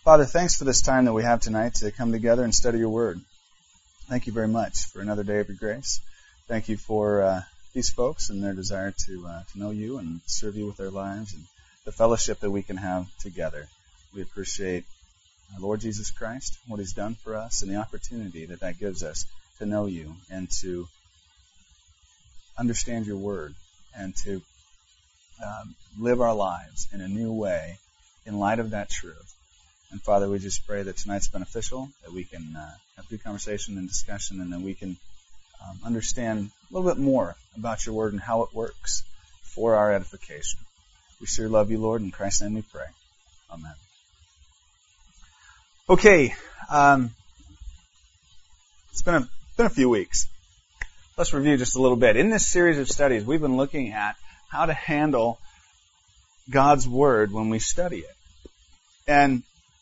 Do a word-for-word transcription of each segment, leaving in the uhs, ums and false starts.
Father, thanks for this time that we have tonight to come together and study your word. Thank you very much for another day of your grace. Thank you for uh, these folks and their desire to uh, to know you and serve you with their lives and the fellowship that we can have together. We appreciate our Lord Jesus Christ, what he's done for us, and the opportunity that that gives us to know you and to understand your word and to um, live our lives in a new way in light of that truth. And Father, we just pray that tonight's beneficial, that we can uh, have good conversation and discussion, and that we can um, understand a little bit more about your word and how it works for our edification. We sure love you, Lord. In Christ's name we pray. Amen. Okay, um, it's been a, been a few weeks. Let's review just a little bit. In this series of studies, we've been looking at how to handle God's word when we study it. And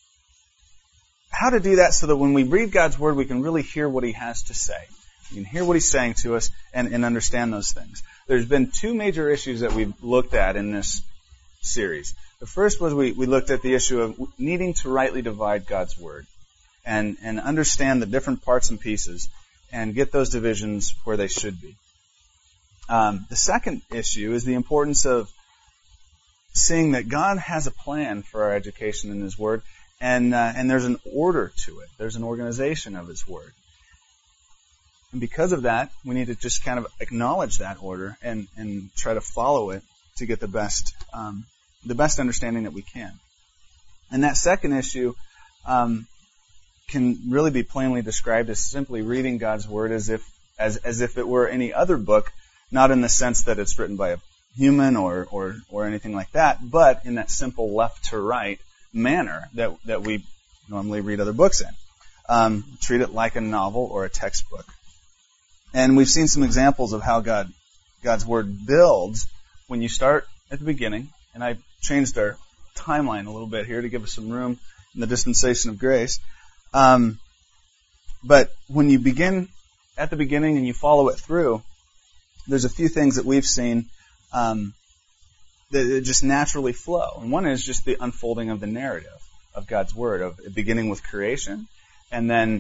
how to do that so that when we read God's word, we can really hear what he has to say. We can hear what he's saying to us and, and understand those things. There's been two major issues that we've looked at in this series. The first was we, we looked at the issue of needing to rightly divide God's word and, and understand the different parts and pieces and get those divisions where they should be. Um, the second issue is the importance of seeing that God has a plan for our education in his word. And uh, and there's an order to it. There's an organization of his word. And because of that, we need to just kind of acknowledge that order and, and try to follow it to get the best um, the best understanding that we can. And that second issue um, can really be plainly described as simply reading God's word as if as as if it were any other book, not in the sense that it's written by a human or or or anything like that, but in that simple left to right manner that that we normally read other books in. Um, treat it like a novel or a textbook. And we've seen some examples of how God God's word builds when you start at the beginning. And I changed our timeline a little bit here to give us some room in the dispensation of grace. Um, but when you begin at the beginning and you follow it through, there's a few things that we've seen um, that just naturally flow. And one is just the unfolding of the narrative of God's word, of beginning with creation, and then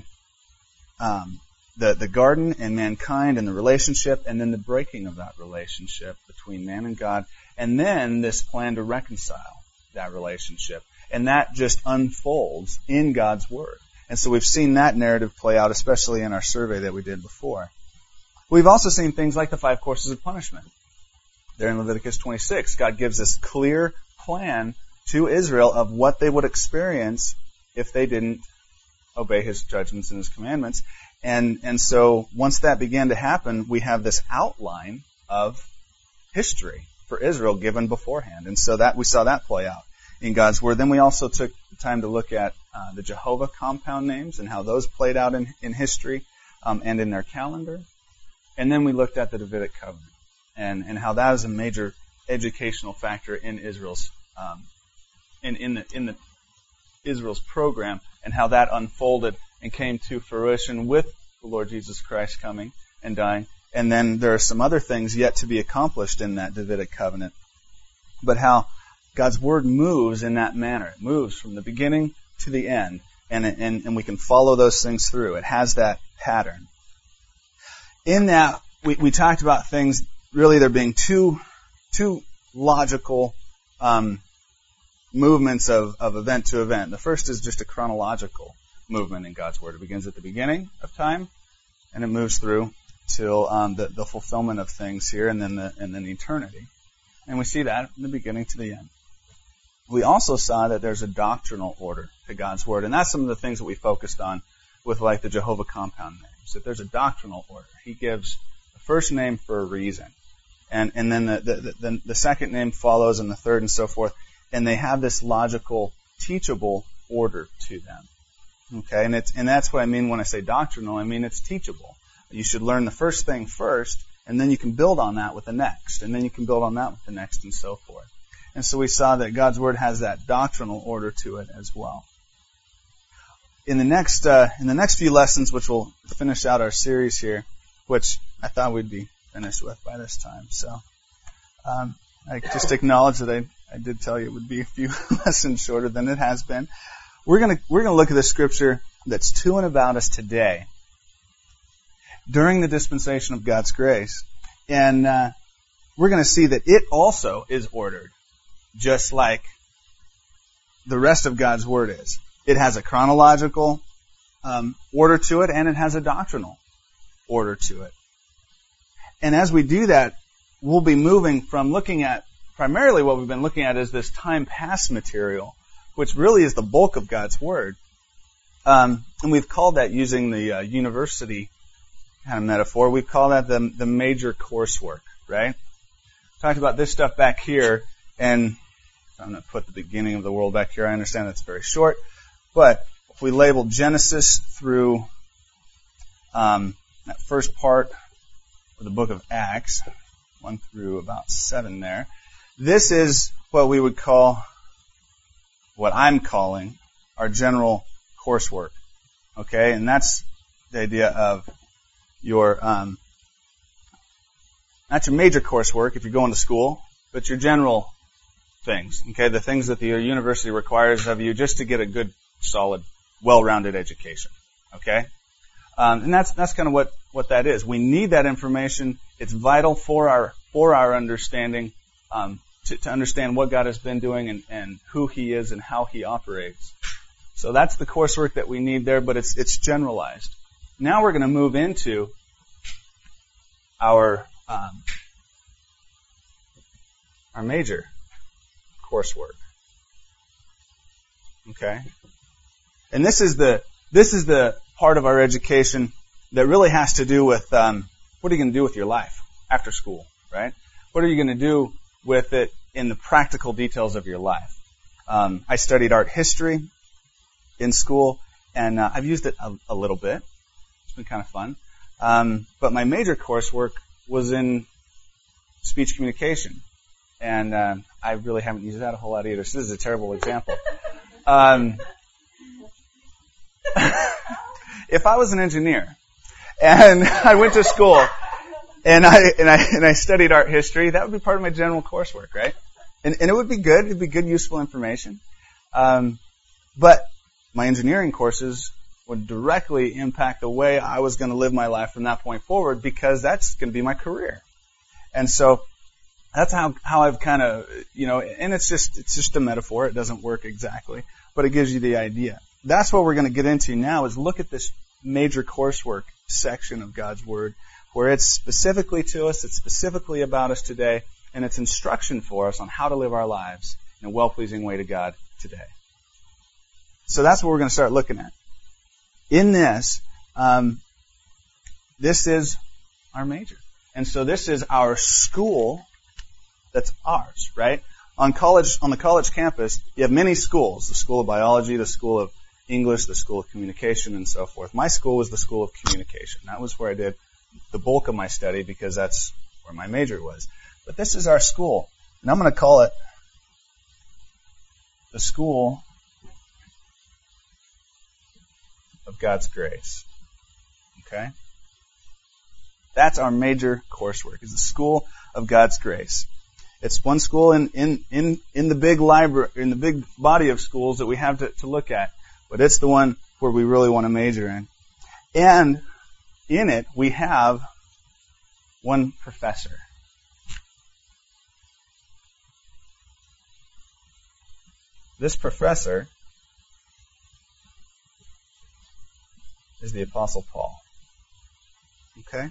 um, the the garden and mankind and the relationship, and then the breaking of that relationship between man and God, and then this plan to reconcile that relationship. And that just unfolds in God's word. And so we've seen that narrative play out, especially in our survey that we did before. We've also seen things like the five courses of punishment. There in Leviticus twenty-six, God gives this clear plan to Israel of what they would experience if they didn't obey his judgments and his commandments. And and so once that began to happen, we have this outline of history for Israel given beforehand. And so that we saw that play out in God's word. Then we also took the time to look at uh, the Jehovah compound names and how those played out in, in history um, and in their calendar. And then we looked at the Davidic covenant. And, and how that is a major educational factor in Israel's um, in in the in the Israel's program, and how that unfolded and came to fruition with the Lord Jesus Christ coming and dying. And then there are some other things yet to be accomplished in that Davidic covenant, but how God's word moves in that manner. It moves from the beginning to the end, and and and we can follow those things through. It has that pattern. In that, we we talked about things. Really, there being two two logical um, movements of, of event to event. The first is just a chronological movement in God's word. It begins at the beginning of time, and it moves through till um, the, the fulfillment of things here, and then the, and then eternity. And we see that from the beginning to the end. We also saw that there's a doctrinal order to God's word, and that's some of the things that we focused on with like the Jehovah compound names. That there's a doctrinal order. He gives the first name for a reason. And and then the, the, the, the second name follows, and the third, and so forth. And they have this logical, teachable order to them. Okay, and it's and that's what I mean when I say doctrinal. I mean it's teachable. You should learn the first thing first, and then you can build on that with the next, and then you can build on that with the next, and so forth. And so we saw that God's word has that doctrinal order to it as well. In the next uh, in the next few lessons, which will finish out our series here, which I thought we'd be finished with by this time. So um, I just acknowledge that I, I did tell you it would be a few lessons shorter than it has been. we're going to we're going to look at this scripture that's to and about us today, during the dispensation of God's grace, and uh, we're going to see that it also is ordered, just like the rest of God's Word is. It has a chronological um, order to it, and it has a doctrinal order to it. And as we do that, we'll be moving from looking at, primarily what we've been looking at is this time past material, which really is the bulk of God's Word. Um, and we've called that, using the uh, university kind of metaphor, we've called that the, the major coursework, right? Talked about this stuff back here, and I'm going to put the beginning of the world back here. I understand that's very short, but if we label Genesis through um, that first part of the book of Acts, one through about seven there, this is what we would call, what I'm calling, our general coursework. Okay, and that's the idea of your, um, not your major coursework if you're going to school, but your general things. Okay, the things that the university requires of you just to get a good, solid, well-rounded education. Okay, um, and that's that's kind of what what that is. We need that information. It's vital for our for our understanding, um, to, to understand what God has been doing and, and who He is and how He operates. So that's the coursework that we need there, but it's it's generalized. Now we're going to move into our um, our major coursework. Okay, and this is the this is the part of our education that really has to do with um, what are you going to do with your life after school, right? What are you going to do with it in the practical details of your life? Um, I studied art history in school, and uh, I've used it a, a little bit. It's been kind of fun. Um, but my major coursework was in speech communication, and uh, I really haven't used that a whole lot either. So this is a terrible example. Um, if I was an engineer and I went to school and I and I and I studied art history, that would be part of my general coursework, right? And and it would be good. It'd be good, useful information. Um, but my engineering courses would directly impact the way I was going to live my life from that point forward, because that's going to be my career. And so that's how, how I've kind of, you know, and it's just it's just a metaphor. It doesn't work exactly, but it gives you the idea. That's what we're going to get into now, is look at this major coursework section of God's Word, where it's specifically to us, it's specifically about us today, and it's instruction for us on how to live our lives in a well-pleasing way to God today. So that's what we're going to start looking at. In this, um, this is our major. And so this is our school that's ours, right? On college, on the college campus, you have many schools: the School of Biology, the School of English, the School of Communication, and so forth. My school was the School of Communication. That was where I did the bulk of my study, because that's where my major was. But this is our school, and I'm going to call it the School of God's Grace. Okay? That's our major coursework, is the School of God's Grace. It's one school in, in, in, in the big library, in the big body of schools that we have to, to look at, but it's the one where we really want to major in. And in it, we have one professor. This professor is the Apostle Paul. Okay?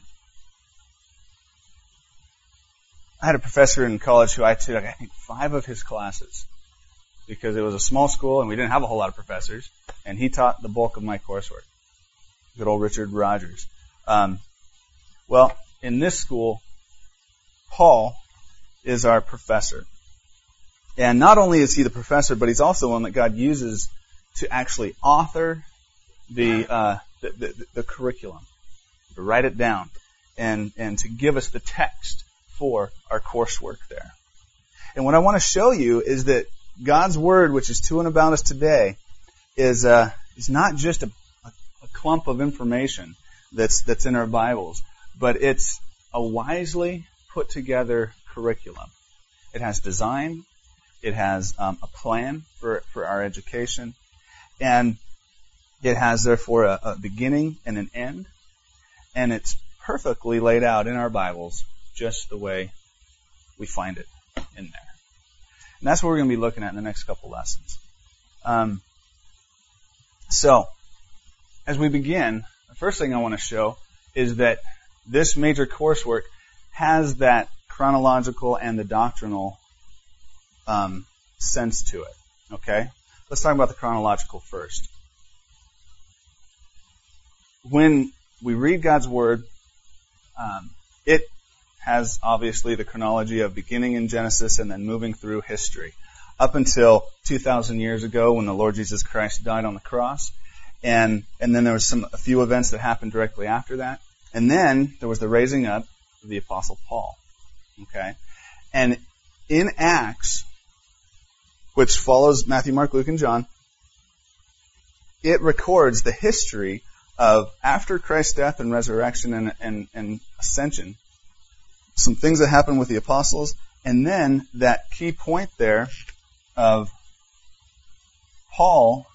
I had a professor in college who I took, I think, five of his classes, because it was a small school and we didn't have a whole lot of professors, and he taught the bulk of my coursework. Good old Richard Rogers. Um, well, in this school, Paul is our professor. And not only is he the professor, but he's also one that God uses to actually author the, uh, the, the, the curriculum, to write it down, and, and to give us the text for our coursework there. And what I want to show you is that God's Word, which is to and about us today, is uh, is not just a, a, a clump of information that's that's in our Bibles, but it's a wisely put together curriculum. It has design, it has um, a plan for for our education, And it has, therefore, a, a beginning and an end. And it's perfectly laid out in our Bibles just the way we find it in there. And that's what we're going to be looking at in the next couple lessons. Um, so, as we begin, the first thing I want to show is that this major coursework has that chronological and the doctrinal um, sense to it. Okay? Let's talk about the chronological first. When we read God's Word, um, it has obviously the chronology of beginning in Genesis and then moving through history up until two thousand years ago when the Lord Jesus Christ died on the cross. And and then there was some a few events that happened directly after that. And then there was the raising up of the Apostle Paul. Okay? And in Acts, which follows Matthew, Mark, Luke, and John, it records the history of after Christ's death and resurrection and, and, and ascension, some things that happened with the apostles, and then that key point there of Paul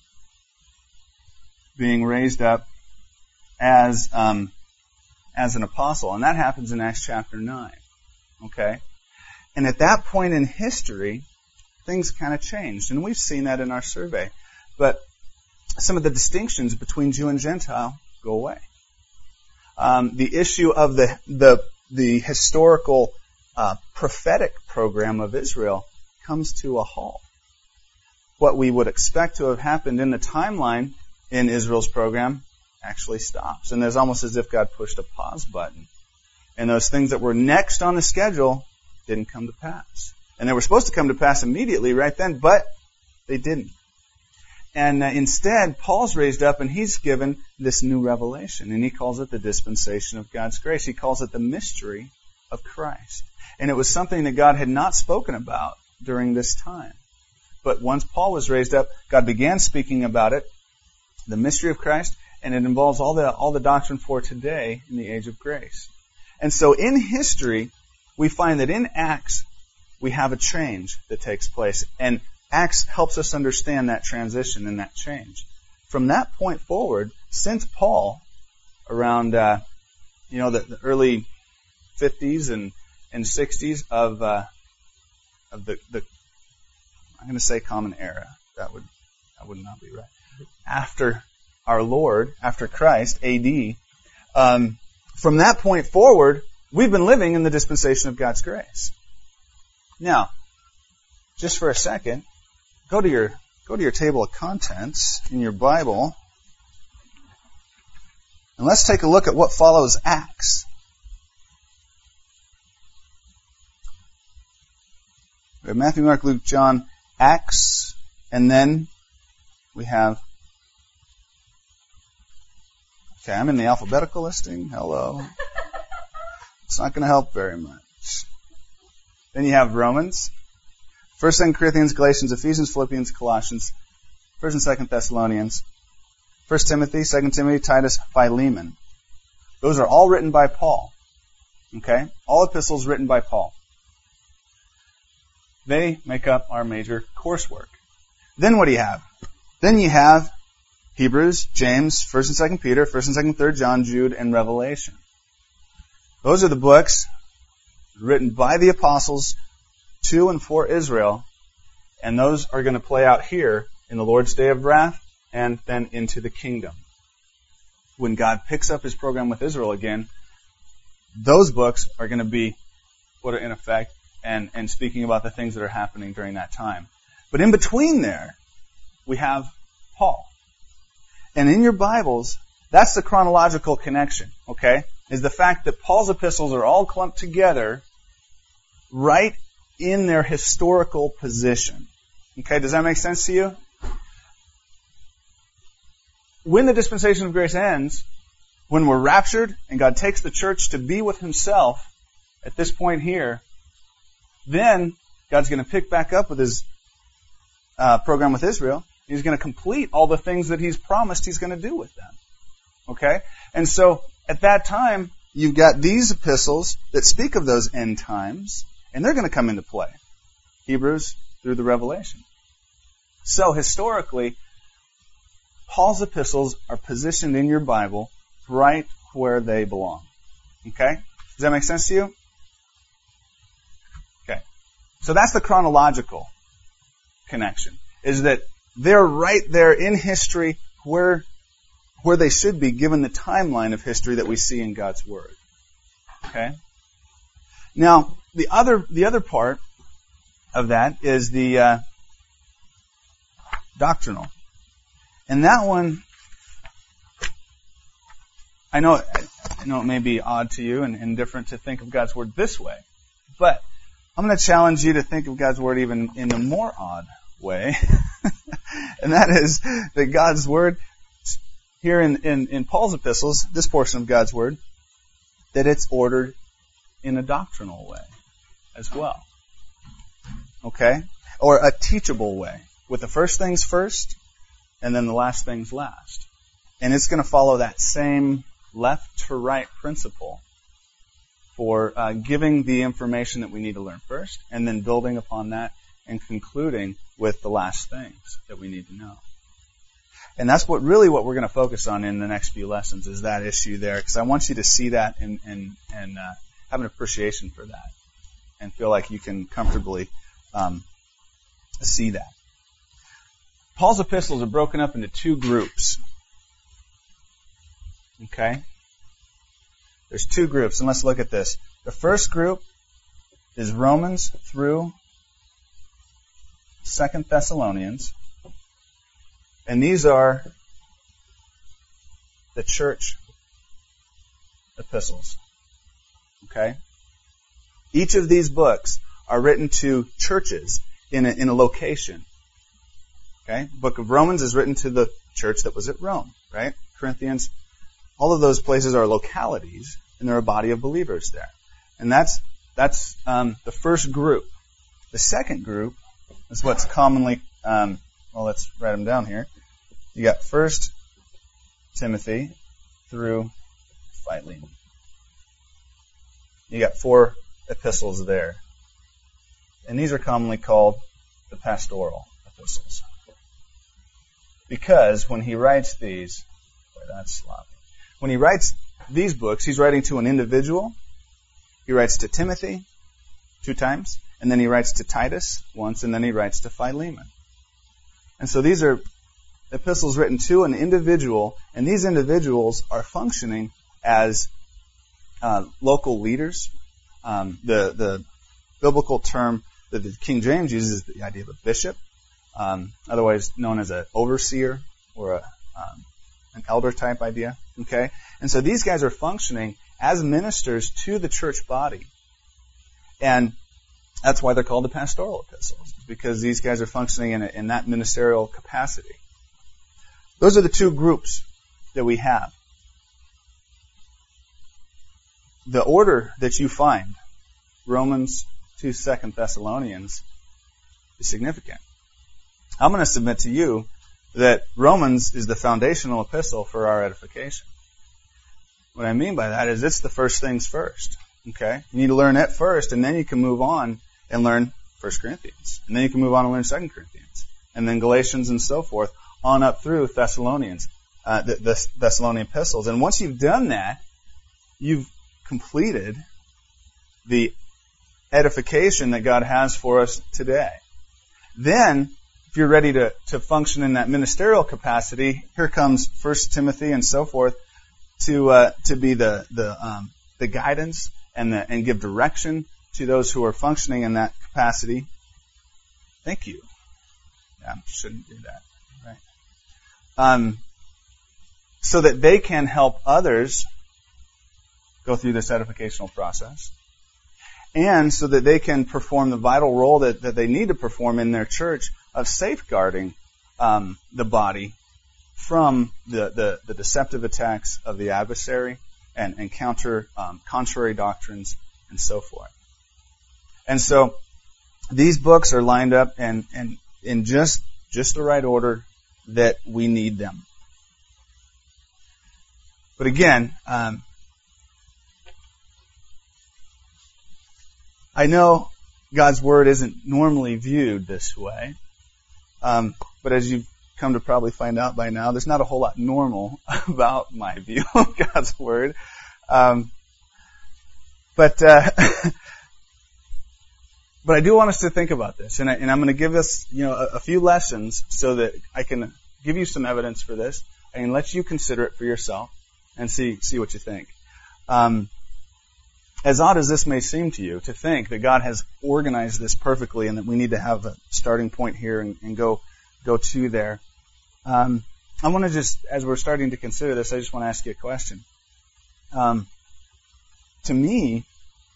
being raised up as um, as an apostle, and that happens in Acts chapter nine. Okay, and at that point in history, things kind of changed, and we've seen that in our survey. But some of the distinctions between Jew and Gentile go away. Um, the issue of the the the historical uh, prophetic program of Israel comes to a halt. What we would expect to have happened in the timeline in Israel's program actually stops. And there's almost as if God pushed a pause button. And those things that were next on the schedule didn't come to pass. And they were supposed to come to pass immediately right then, but they didn't. And uh, instead, Paul's raised up and he's given this new revelation. And he calls it the dispensation of God's grace. He calls it the mystery of Christ. And it was something that God had not spoken about during this time. But once Paul was raised up, God began speaking about it, the mystery of Christ, and it involves all the all the doctrine for today in the age of grace. And so in history, we find that in Acts, we have a change that takes place. And Acts helps us understand that transition and that change. From that point forward, since Paul, around uh, you know the, the early fifties and, and sixties of uh, of the, the I'm going to say common era. That would that would not be right. After our Lord, after Christ, A D, um, from that point forward, we've been living in the dispensation of God's grace. Now, just for a second, go to your go to your table of contents in your Bible, and let's take a look at what follows Acts. We have Matthew, Mark, Luke, John, Acts, and then we have. Okay, I'm in the alphabetical listing. Hello. It's not going to help very much. Then you have Romans, First, Second Corinthians, Galatians, Ephesians, Philippians, Colossians, First and Second Thessalonians, First Timothy, Second Timothy, Titus, Philemon. Those are all written by Paul. Okay? All epistles written by Paul. They make up our major coursework. Then what do you have? Then you have Hebrews, James, First and Second Peter, First and Second, Third John, Jude, and Revelation. Those are the books written by the apostles to and for Israel, and those are going to play out here in the Lord's Day of Wrath and then into the kingdom. When God picks up His program with Israel again, those books are going to be what are in effect and, and speaking about the things that are happening during that time. But in between there, we have Paul. And in your Bibles, that's the chronological connection, okay? Is the fact that Paul's epistles are all clumped together right in their historical position. Okay, does that make sense to you? When the dispensation of grace ends, when we're raptured and God takes the church to be with Himself at this point here, then God's going to pick back up with His uh, program with Israel. He's going to complete all the things that He's promised He's going to do with them. Okay? And so, at that time, you've got these epistles that speak of those end times, and they're going to come into play. Hebrews through the Revelation. So, historically, Paul's epistles are positioned in your Bible right where they belong. Okay? Does that make sense to you? Okay. So that's the chronological connection, is that they're right there in history where, where they should be given the timeline of history that we see in God's Word. Okay? Now, the other, the other part of that is the uh, doctrinal. And that one, I know, I know it may be odd to you and, and different to think of God's Word this way, but I'm going to challenge you to think of God's Word even in a more odd way. And that is that God's Word, here in, in, in Paul's epistles, this portion of God's Word, that it's ordered in a doctrinal way as well. Okay? Or a teachable way, with the first things first, and then the last things last. And it's going to follow that same left to right principle for uh, giving the information that we need to learn first, and then building upon that and concluding with the last things that we need to know. And that's what really what we're going to focus on in the next few lessons, is that issue there, because I want you to see that and and, and uh, have an appreciation for that, and feel like you can comfortably um, see that. Paul's epistles are broken up into two groups. Okay? There's two groups, and let's look at this. The first group is Romans through Second Thessalonians. And these are the church epistles. Okay? Each of these books are written to churches in a, in a location. Okay? The book of Romans is written to the church that was at Rome, right? Corinthians. All of those places are localities, and there are a body of believers there. And that's that's um, the first group. The second group is what's commonly, um, well, let's write them down here. You got First Timothy through Philemon. You got four epistles there. And these are commonly called the pastoral epistles. Because when he writes these, boy, that's sloppy. When he writes these books, he's writing to an individual. He writes to Timothy two times, and then he writes to Titus once, and then he writes to Philemon. And so these are epistles written to an individual, and these individuals are functioning as uh, local leaders. Um, the the biblical term that the King James uses is the idea of a bishop, um, otherwise known as an overseer or a, um, an elder type idea. Okay, and so these guys are functioning as ministers to the church body, and that's why they're called the pastoral epistles, because these guys are functioning in, a, in that ministerial capacity. Those are the two groups that we have. The order that you find, Romans to Second Thessalonians, is significant. I'm going to submit to you that Romans is the foundational epistle for our edification. What I mean by that is it's the first things first. Okay? You need to learn it first, and then you can move on and learn First Corinthians. And then you can move on and learn Second Corinthians. And then Galatians and so forth, on up through Thessalonians, uh, the, the Thessalonian epistles. And once you've done that, you've completed the edification that God has for us today. Then, if you're ready to, to function in that ministerial capacity, here comes First Timothy and so forth to uh, to be the the um, the guidance and the and give direction to those who are functioning in that capacity. Thank you. Yeah, I shouldn't do that. Right. Um, so that they can help others go through this edificational process, and so that they can perform the vital role that, that they need to perform in their church of safeguarding um, the body from the, the, the deceptive attacks of the adversary and, and counter um, contrary doctrines and so forth. And so these books are lined up and, and in just just the right order that we need them. But again, um, I know God's Word isn't normally viewed this way, um, but as you've come to probably find out by now, there's not a whole lot normal about my view of God's Word. Um, but uh, but I do want us to think about this, and, I, and I'm going to give us, you know, a, a few lessons so that I can give you some evidence for this. I can let you consider it for yourself and see see what you think. Um, as odd as this may seem to you, to think that God has organized this perfectly and that we need to have a starting point here and, and go go to there. Um, I want to just, as we're starting to consider this, I just want to ask you a question. Um, to me,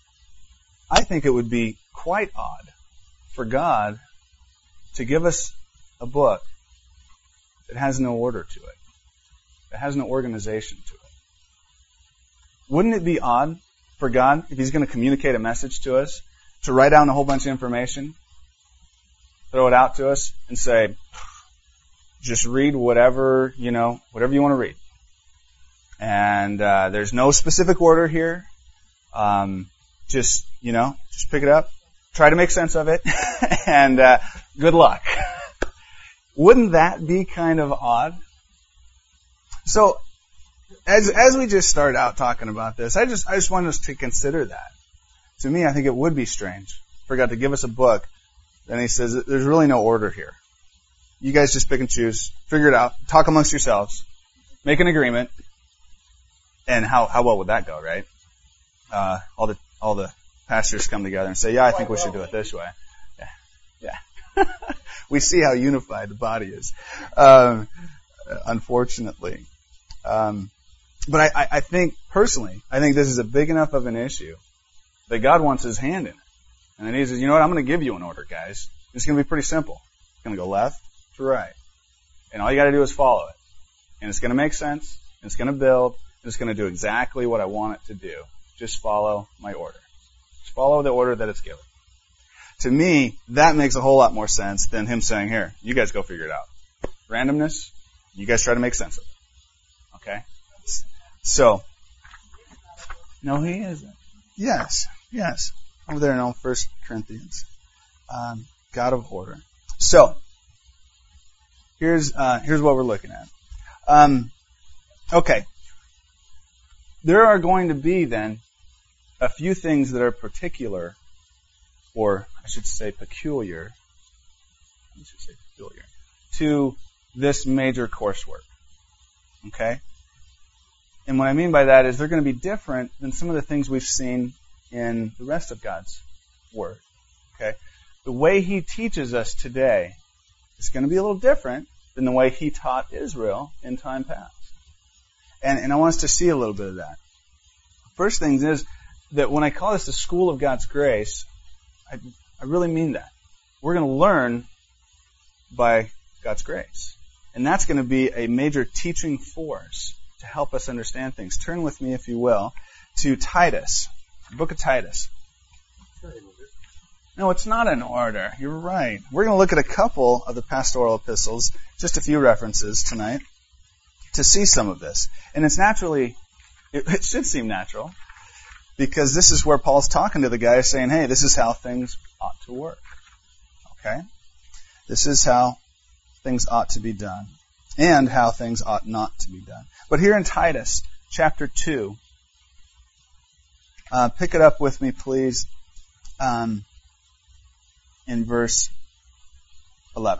I think it would be quite odd for God to give us a book that has no order to it, that has no organization to it. Wouldn't it be odd for God, if He's going to communicate a message to us, to write down a whole bunch of information, throw it out to us, and say, just read whatever, you know, whatever you want to read. And uh, there's no specific order here. Um, just, you know, just pick it up, try to make sense of it, and uh, good luck. Wouldn't that be kind of odd? So, as as we just start out talking about this, I just I just want us to consider that. To me, I think it would be strange for God to give us a book, and He says, there's really no order here. You guys just pick and choose, figure it out, talk amongst yourselves, make an agreement, and how how well would that go, right? Uh, all the all the pastors come together and say, yeah, I think we should do it this way. Yeah, yeah. We see how unified the body is, um, unfortunately. Um, but I, I think, personally, I think this is a big enough of an issue that God wants His hand in it. And then He says, you know what, I'm going to give you an order, guys. It's going to be pretty simple. It's going to go left to right. And all you got to do is follow it. And it's going to make sense. And it's going to build. And it's going to do exactly what I want it to do. Just follow my order. Just follow the order that it's given. To me, that makes a whole lot more sense than Him saying, here, you guys go figure it out. Randomness, you guys try to make sense of it. Okay? So, no, He isn't. Yes, yes. Over there in First Corinthians. Um, God of order. So, here's uh, here's what we're looking at. Um, okay. There are going to be, then, a few things that are particular, or I should say peculiar, I should say peculiar, to this major coursework. Okay? And what I mean by that is they're going to be different than some of the things we've seen in the rest of God's Word. Okay? The way He teaches us today is going to be a little different than the way He taught Israel in time past. And, and I want us to see a little bit of that. First thing is that when I call this the School of God's Grace, I, I really mean that. We're going to learn by God's grace. And that's going to be a major teaching force to help us understand things. Turn with me, if you will, to Titus, the book of Titus. No, it's not in order. You're right. We're going to look at a couple of the pastoral epistles, just a few references tonight, to see some of this. And it's naturally, it, it should seem natural, because this is where Paul's talking to the guys saying, hey, this is how things ought to work. Okay? This is how things ought to be done. And how things ought not to be done. But here in Titus, chapter two, uh, pick it up with me, please, um, in verse eleven.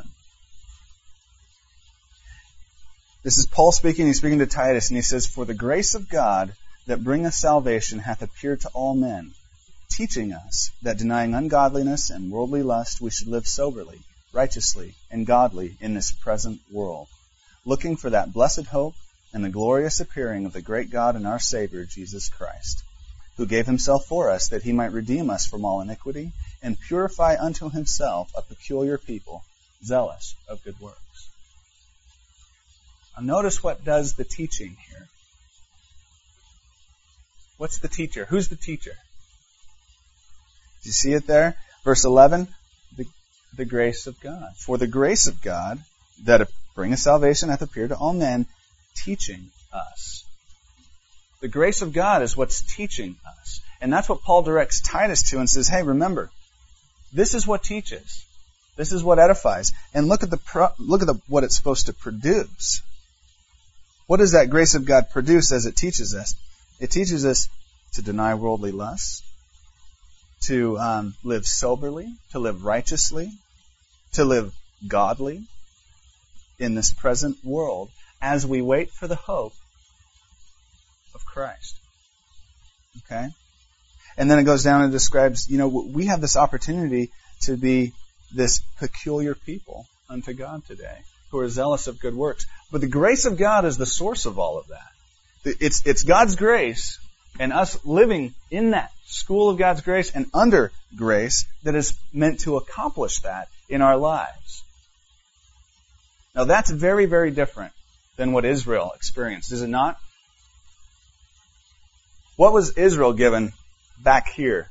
This is Paul speaking. He's speaking to Titus, and he says, for the grace of God that bringeth salvation hath appeared to all men, teaching us that denying ungodliness and worldly lust, we should live soberly, righteously, and godly in this present world, looking for that blessed hope and the glorious appearing of the great God and our Savior, Jesus Christ, who gave Himself for us that He might redeem us from all iniquity and purify unto Himself a peculiar people, zealous of good works. Now notice what does the teaching here. What's the teacher? Who's the teacher? Do you see it there? Verse eleven, the, the grace of God. For the grace of God that bringeth salvation hath appeared to all men, teaching us. The grace of God is what's teaching us. And that's what Paul directs Titus to and says, hey, remember, this is what teaches This is what edifies. And look at the pro- look at the, what it's supposed to produce. What does that grace of God produce as it teaches us? It teaches us to deny worldly lusts, to um, live soberly, to live righteously, to live godly in this present world as we wait for the hope of Christ. Okay? And then it goes down and describes, you know, we have this opportunity to be this peculiar people unto God today, who are zealous of good works. But the grace of God is the source of all of that. It's, it's God's grace and us living in that school of God's grace and under grace that is meant to accomplish that in our lives. Now that's very, very different than what Israel experienced, is it not? What was Israel given back here?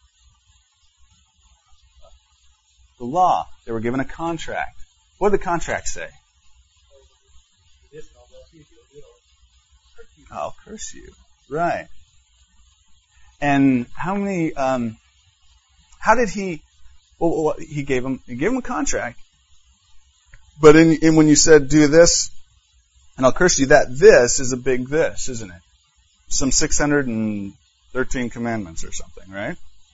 The law. They were given a contract. What did the contract say? I'll curse you. Right. And how many, um, how did he, well, well, he gave him, he gave him a contract. But in, in when you said do this, and I'll curse you, that this is a big this, isn't it? Some six hundred thirteen commandments or something, right?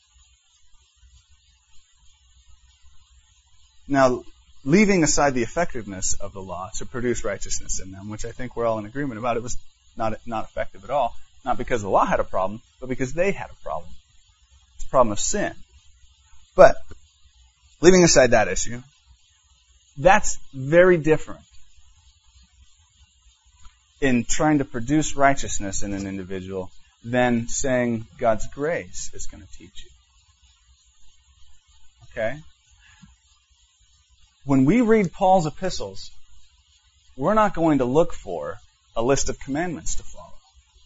Now, leaving aside the effectiveness of the law to produce righteousness in them, which I think we're all in agreement about, it was not not effective at all. Not because the law had a problem, but because they had a problem. It's a problem of sin. But, leaving aside that issue, that's very different in trying to produce righteousness in an individual than saying God's grace is going to teach you. Okay? When we read Paul's epistles, we're not going to look for a list of commandments to follow.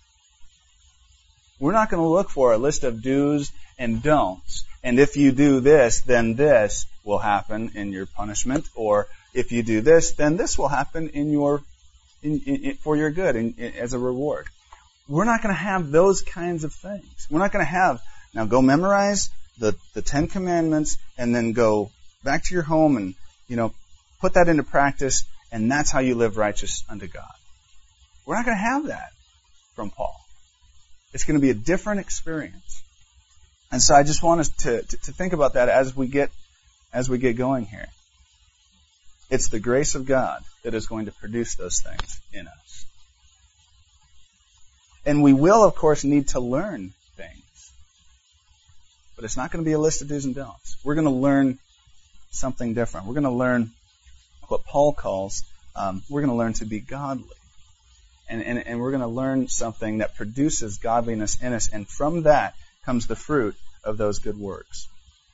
We're not going to look for a list of do's and don'ts. And if you do this, then this will happen in your punishment. Or if you do this, then this will happen in your in, in, in, for your good in, in, as a reward. We're not going to have those kinds of things. We're not going to have, now go memorize the, the Ten Commandments and then go back to your home and, you know, put that into practice, and that's how you live righteous unto God. We're not going to have that from Paul. It's going to be a different experience. And so I just want us to, to, to think about that as we get as we get going here. It's the grace of God that is going to produce those things in us. And we will, of course, need to learn things. But it's not going to be a list of do's and don'ts. We're going to learn something different. We're going to learn what Paul calls, um, we're going to learn to be godly. And, and, and we're going to learn something that produces godliness in us. And from that comes the fruit of those good works.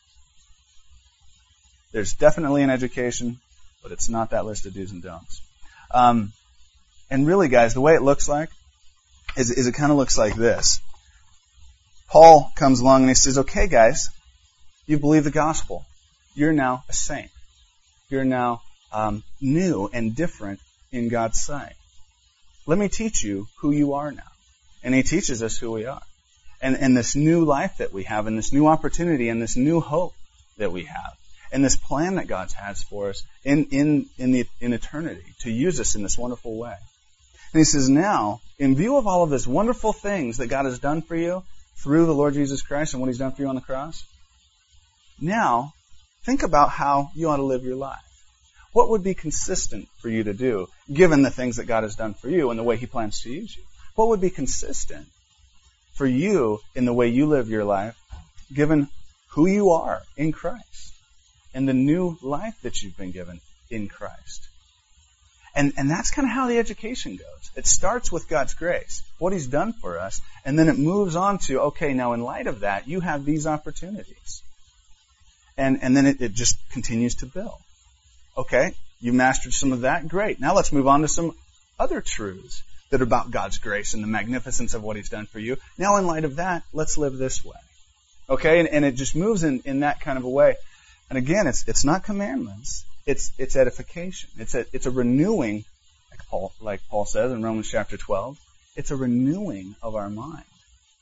There's definitely an education, but it's not that list of do's and don'ts. Um, and really, guys, the way it looks like is, is it kind of looks like this. Paul comes along and he says, okay, guys, you believe the gospel. You're now a saint. You're now um, new and different in God's sight. Let me teach you who you are now. And he teaches us who we are. And, and this new life that we have, and this new opportunity, and this new hope that we have, and this plan that God has for us in, in, in, the, in eternity to use us in this wonderful way. And he says, now, in view of all of this wonderful things that God has done for you through the Lord Jesus Christ and what he's done for you on the cross, now, think about how you ought to live your life. What would be consistent for you to do, given the things that God has done for you and the way he plans to use you? What would be consistent for you in the way you live your life, given who you are in Christ and the new life that you've been given in Christ? And, and that's kind of how the education goes. It starts with God's grace, what he's done for us, and then it moves on to, okay, now in light of that, you have these opportunities. And, and then it, it just continues to build. Okay, you mastered some of that. Great. Now let's move on to some other truths that are about God's grace and the magnificence of what he's done for you. Now in light of that, let's live this way. Okay, and, and it just moves in, in that kind of a way. And again, it's it's not commandments. It's it's edification. It's a it's a renewing, like Paul like Paul says in Romans chapter twelve. It's a renewing of our mind.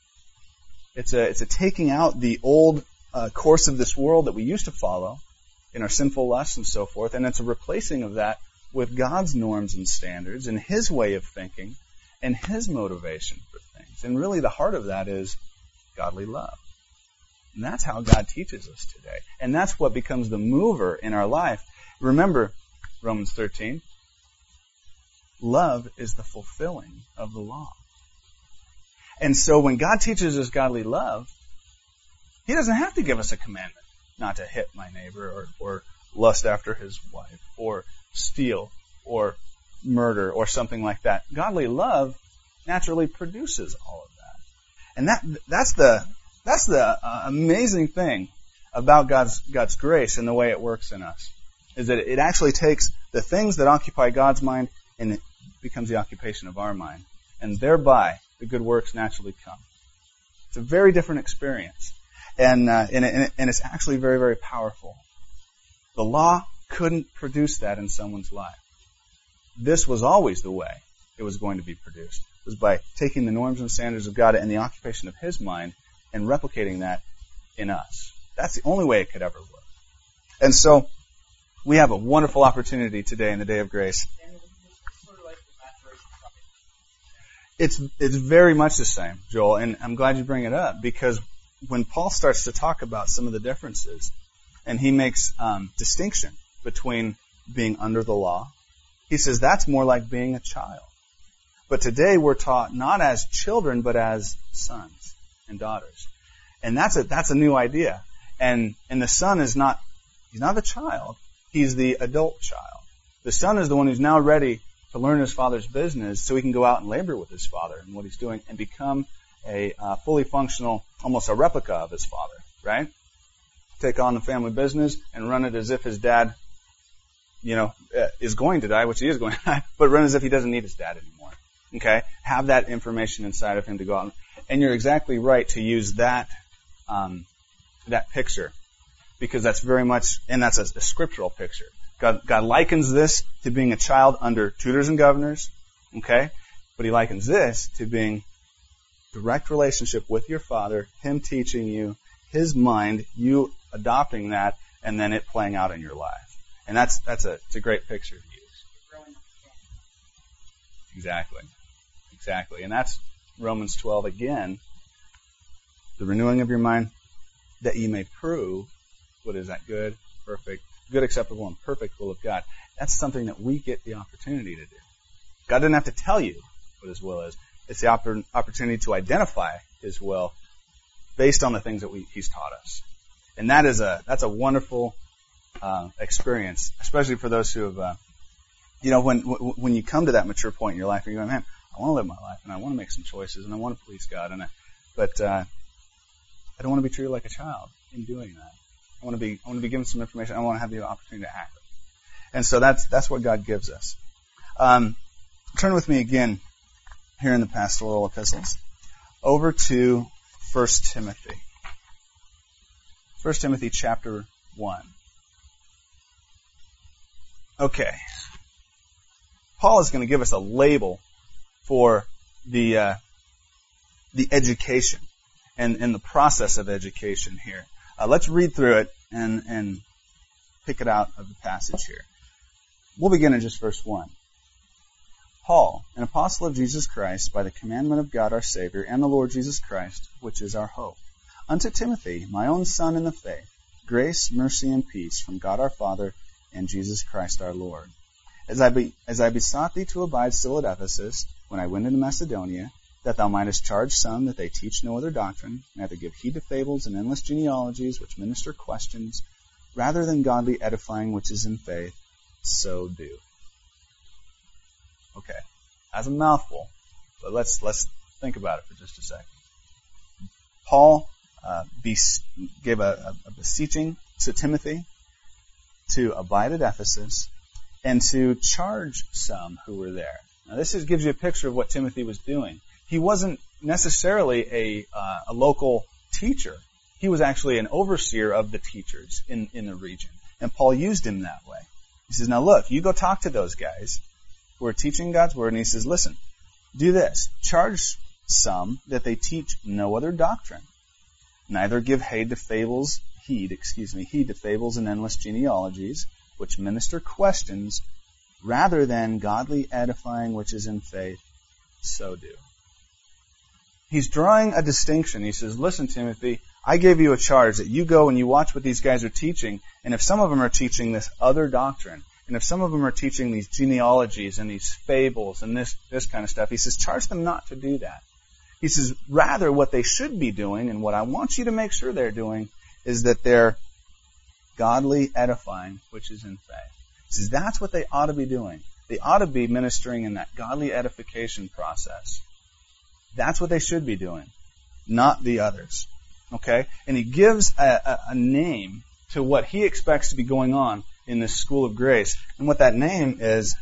It's a it's a taking out the old uh, course of this world that we used to follow, in our sinful lusts and so forth, and it's a replacing of that with God's norms and standards and His way of thinking and His motivation for things. And really the heart of that is godly love. And that's how God teaches us today. And that's what becomes the mover in our life. Remember Romans thirteen. Love is the fulfilling of the law. And so when God teaches us godly love, He doesn't have to give us a commandment not to hit my neighbor or, or lust after his wife or steal or murder or something like that. Godly love naturally produces all of that. And that that's the that's the uh, amazing thing about God's God's grace and the way it works in us, is that it actually takes the things that occupy God's mind and it becomes the occupation of our mind. And thereby, the good works naturally come. It's a very different experience. And, uh, and, it, and it's actually very, very powerful. The law couldn't produce that in someone's life. This was always the way it was going to be produced. It was by taking the norms and standards of God and the occupation of His mind and replicating that in us. That's the only way it could ever work. And so, we have a wonderful opportunity today in the day of grace. It's it's very much the same, Joel, and I'm glad you bring it up, because when Paul starts to talk about some of the differences, and he makes um, distinction between being under the law, he says that's more like being a child. But today we're taught not as children, but as sons and daughters, and that's a that's a new idea. And and the son is not he's not the child; he's the adult child. The son is the one who's now ready to learn his father's business so he can go out and labor with his father and what he's doing and become a uh, fully functional, almost a replica of his father, right? Take on the family business and run it as if his dad, you know, uh, is going to die, which he is going to die, but run as if he doesn't need his dad anymore, okay? Have that information inside of him to go out. And, and you're exactly right to use that, um, that picture, because that's very much, and that's a, a scriptural picture. God, God likens this to being a child under tutors and governors, okay? But He likens this to being direct relationship with your Father, Him teaching you, His mind, you adopting that, and then it playing out in your life. And that's that's a it's a great picture to use. Exactly, exactly, and that's Romans twelve again. The renewing of your mind, that ye may prove what is that good, perfect. Good, acceptable, and perfect will of God. That's something that we get the opportunity to do. God doesn't have to tell you what His will is. It's the oppor- opportunity to identify His will based on the things that we, He's taught us. And that is a that's a wonderful uh, experience, especially for those who have, uh, you know, when w- when you come to that mature point in your life, and you're going, man, I want to live my life, and I want to make some choices, and I want to please God, and I, but uh, I don't want to be treated like a child in doing that. I want to be I want to be given some information. I want to have the opportunity to act. And so that's that's what God gives us. Um, turn with me again here in the pastoral epistles over to First Timothy. First Timothy chapter one. Okay. Paul is going to give us a label for the uh, the education and, and the process of education here. Uh, let's read through it and, and pick it out of the passage here. We'll begin in just verse one. Paul, an apostle of Jesus Christ, by the commandment of God our Savior, and the Lord Jesus Christ, which is our hope. Unto Timothy, my own son in the faith, grace, mercy, and peace from God our Father and Jesus Christ our Lord. As I, be, as I besought thee to abide still at Ephesus, when I went into Macedonia, that thou mightest charge some that they teach no other doctrine, neither give heed to fables and endless genealogies which minister questions, rather than godly edifying which is in faith, so do. Okay, that's a mouthful, but let's let's think about it for just a second. Paul uh, be, gave a, a beseeching to Timothy to abide at Ephesus and to charge some who were there. Now this is, gives you a picture of what Timothy was doing. He wasn't necessarily a, uh, a local teacher. He was actually an overseer of the teachers in, in the region. And Paul used him that way. He says, now look, you go talk to those guys who are teaching God's word. And he says, listen, do this. Charge some that they teach no other doctrine. Neither give heed to fables, heed, excuse me, heed to fables and endless genealogies, which minister questions, rather than godly edifying which is in faith, so do. He's drawing a distinction. He says, listen, Timothy, I gave you a charge that you go and you watch what these guys are teaching, and if some of them are teaching this other doctrine, and if some of them are teaching these genealogies and these fables and this, this kind of stuff, he says, charge them not to do that. He says, rather what they should be doing, and what I want you to make sure they're doing, is that they're godly edifying, which is in faith. He says, that's what they ought to be doing. They ought to be ministering in that godly edification process. That's what they should be doing, not the others. Okay? And he gives a, a, a name to what he expects to be going on in this school of grace. And what that name is,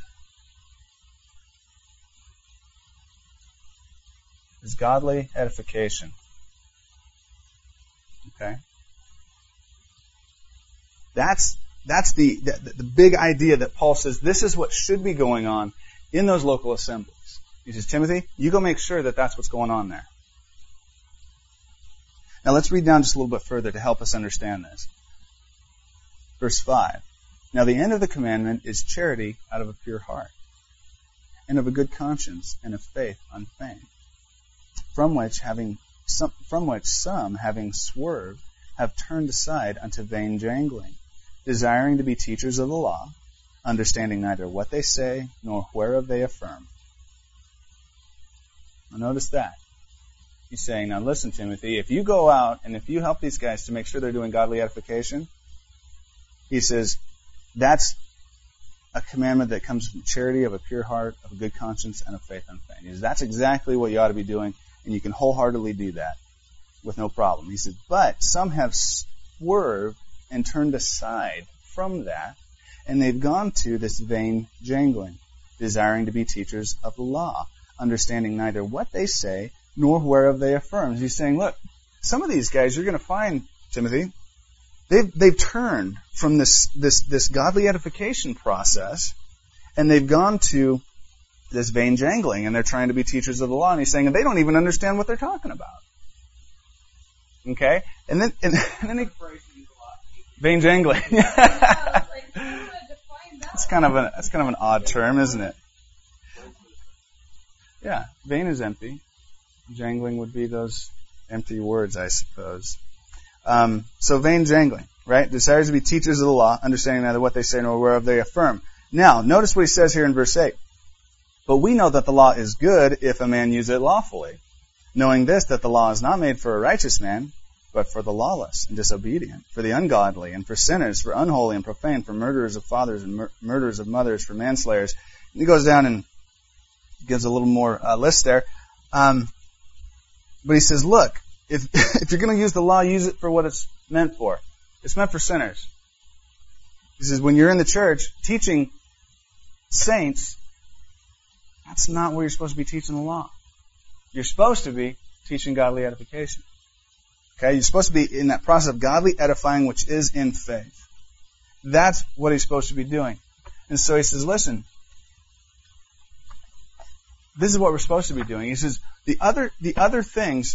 is godly edification. Okay? That's that's the, the the big idea that Paul says this is what should be going on in those local assemblies. He says, Timothy, you go make sure that that's what's going on there. Now let's read down just a little bit further to help us understand this. Verse five. Now the end of the commandment is charity out of a pure heart, and of a good conscience, and of faith unfeigned, from which having some, from which some, having swerved, have turned aside unto vain jangling, desiring to be teachers of the law, understanding neither what they say nor whereof they affirm. Now notice that. He's saying, now listen, Timothy, if you go out and if you help these guys to make sure they're doing godly edification, he says, that's a commandment that comes from charity, of a pure heart, of a good conscience, and of faith unfeigned. He says, that's exactly what you ought to be doing, and you can wholeheartedly do that with no problem. He said, but some have swerved and turned aside from that, and they've gone to this vain jangling, desiring to be teachers of the law, understanding neither what they say nor whereof they affirm. He's saying, look, some of these guys you're going to find, Timothy, they've they've turned from this this this godly edification process, and they've gone to this vain jangling, and they're trying to be teachers of the law. And he's saying, and they don't even understand what they're talking about. Okay, and then and, and then he, vain jangling. That's kind of a that's kind of an odd term, isn't it? Yeah, vain is empty. Jangling would be those empty words, I suppose. Um, so vain jangling, right? Desires to be teachers of the law, understanding neither what they say nor whereof they affirm. Now, notice what he says here in verse eight. But we know that the law is good if a man use it lawfully, knowing this, that the law is not made for a righteous man, but for the lawless and disobedient, for the ungodly and for sinners, for unholy and profane, for murderers of fathers and mur- murderers of mothers, for manslayers. And he goes down and gives a little more uh, list there. Um, but he says, look, if if you're going to use the law, use it for what it's meant for. It's meant for sinners. He says, when you're in the church teaching saints, that's not where you're supposed to be teaching the law. You're supposed to be teaching godly edification. Okay, you're supposed to be in that process of godly edifying, which is in faith. That's what he's supposed to be doing. And so he says, listen, this is what we're supposed to be doing. He says, the other the other things,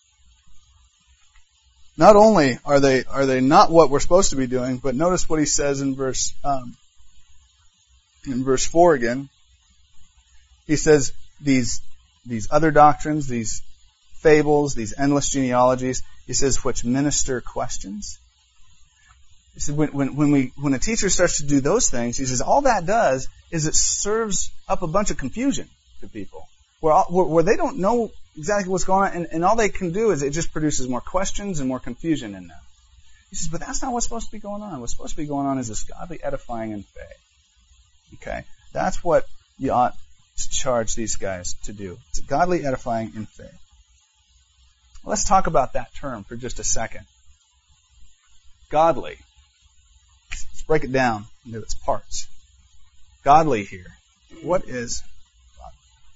not only are they are they not what we're supposed to be doing, but notice what he says in verse um, in verse four again. He says these these other doctrines, these fables, these endless genealogies, he says, which minister questions. He said, when, when, when we when a teacher starts to do those things, he says, all that does is it serves up a bunch of confusion to people, where all, where, where they don't know exactly what's going on, and, and all they can do is it just produces more questions and more confusion in them. He says, but that's not what's supposed to be going on. What's supposed to be going on is this godly edifying in faith. Okay, that's what you ought to charge these guys to do. It's godly edifying in faith. Let's talk about that term for just a second. Godly. Let's break it down into its parts. Godly here. What is godly?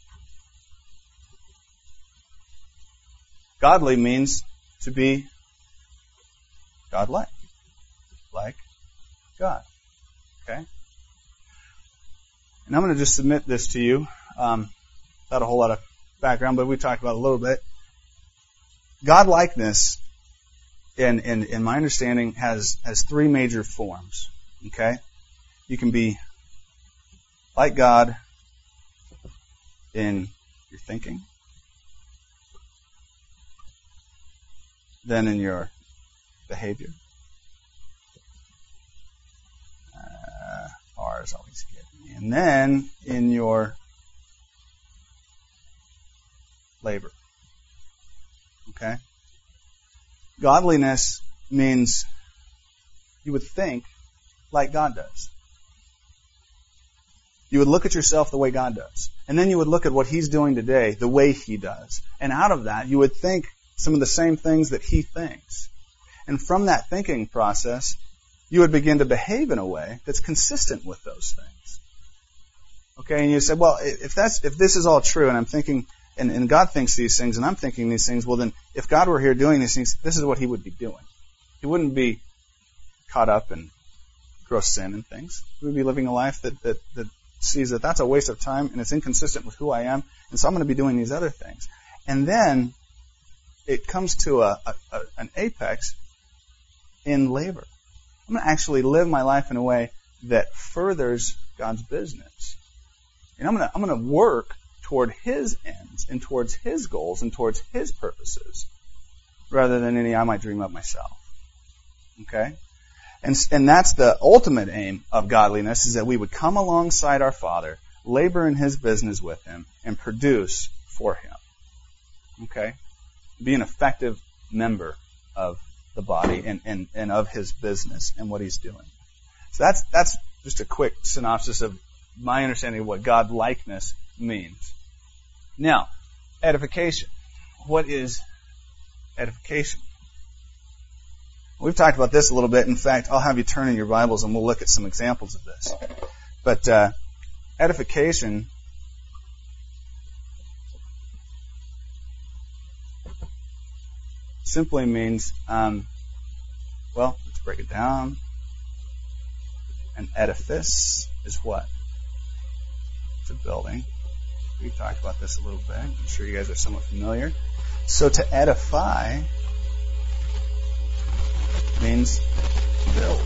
Godly means to be God-like. Like God. Okay? And I'm going to just submit this to you. Um, without a whole lot of background, but we talked about it a little bit. God-likeness in, in, in my understanding, has, has three major forms. Okay? You can be like God in your thinking, then in your behavior. Uh, R is always good. And then in your labor. Okay? Godliness means you would think like God does. You would look at yourself the way God does. And then you would look at what He's doing today the way He does. And out of that, you would think some of the same things that He thinks. And from that thinking process, you would begin to behave in a way that's consistent with those things. Okay, and you said, well, if that's if this is all true, and I'm thinking, and, and God thinks these things, and I'm thinking these things, well then, if God were here doing these things, this is what He would be doing. He wouldn't be caught up in gross sin and things. He would be living a life that, that, that sees that that's a waste of time, and it's inconsistent with who I am, and so I'm going to be doing these other things. And then it comes to a, a, a an apex in labor. I'm going to actually live my life in a way that furthers God's business. And I'm going to I'm going to work toward His ends and towards His goals and towards His purposes, rather than any I might dream up myself. Okay? And and that's the ultimate aim of godliness, is that we would come alongside our Father, labor in His business with Him, and produce for Him. Okay? Be an effective member of the body and, and, and of His business and what He's doing. So that's that's just a quick synopsis of my understanding of what God-likeness means. Now, edification. What is edification? We've talked about this a little bit. In fact, I'll have you turn in your Bibles and we'll look at some examples of this. But uh, edification simply means, um, well, let's break it down. An edifice is what? It's a building. We've talked about this a little bit. I'm sure you guys are somewhat familiar. So to edify means build.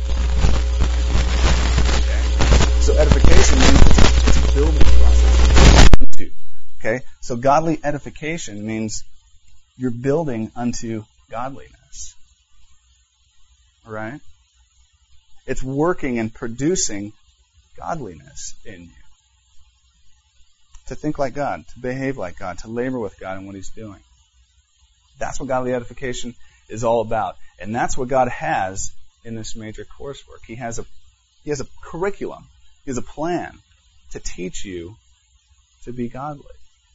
Okay. So edification means it's, it's a building process. Okay. So godly edification means you're building unto godliness. All right? It's working and producing godliness in you. To think like God, to behave like God, to labor with God in what He's doing. That's what godly edification is all about. And that's what God has in this major coursework. He has a He has a curriculum. He has a plan to teach you to be godly.